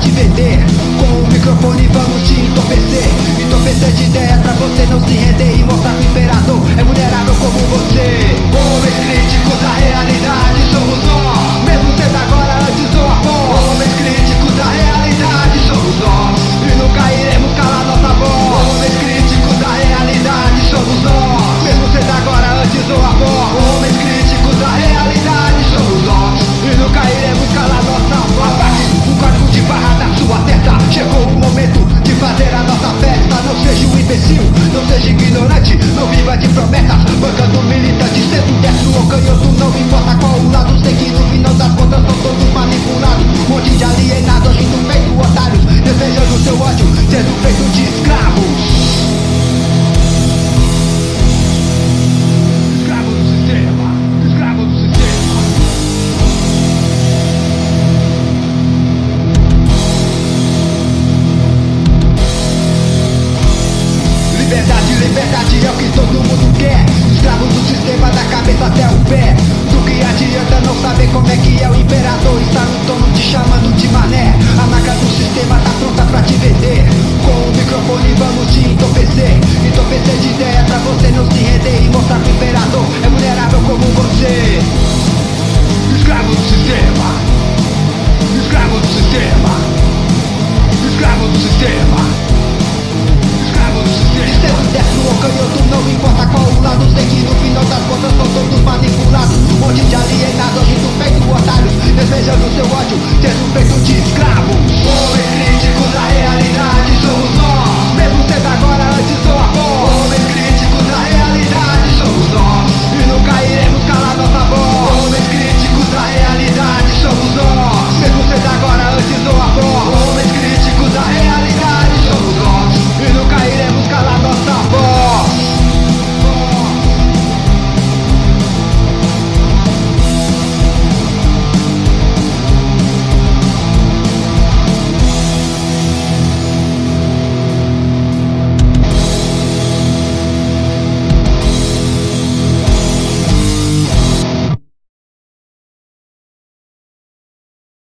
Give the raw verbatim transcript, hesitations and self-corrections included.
te vender. Com o microfone vamos te entorpecer, entorpecer de ideia pra você não se render e mostrar que o imperador é vulnerável como você. Homens críticos da realidade somos nós, mesmo sendo agora antes ou após. Homens críticos da realidade somos nós, e nunca iremos calar nossa voz. Homens críticos da realidade somos nós, mesmo sendo agora antes ou após. Homens críticos da realidade somos nós, e nunca iremos calar nossa voz. Apague o código de barra da sua testa, chegou o momento de fazer a nossa festa. Não seja um imbecil, não seja ignorante, não viva de promessas, bancando militante, sendo destro ou canhoto, não importa qual o lado, sei que no final das contas são todos manipulados. Um monte de alienados, agindo feito otários, desejando seu ódio, sendo feito de escravos. Escravo do sistema, escravo do sistema. Liberdade, liberdade é o que todo mundo quer. Escravo do sistema da cabeça até o pé. Do que adianta não saber como é que é o imperador, está no tono te chamando de mané. A marca do sistema tá pronta pra te vender. Com o microfone vamos te entorpecer, entorpecer de ideia pra você não se render e mostrar que o imperador é vulnerável como você. Escravo do sistema, escravo do sistema, escravo do sistema, escravo do sistema. E sendo destro ou canhoto, não importa qual o lado, sei que no final das contas são todos manipulados. Um monte de alienados, agindo feito otários, desejando seu ódio, sendo feito de escravos. Homens críticos da realidade